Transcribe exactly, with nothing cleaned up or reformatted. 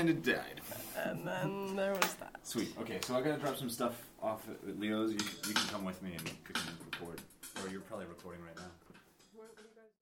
kind of died. And then there was that. Sweet. Okay, so I gotta drop some stuff off at Leo's. You, you can come with me and we can record. Or you're probably recording right now.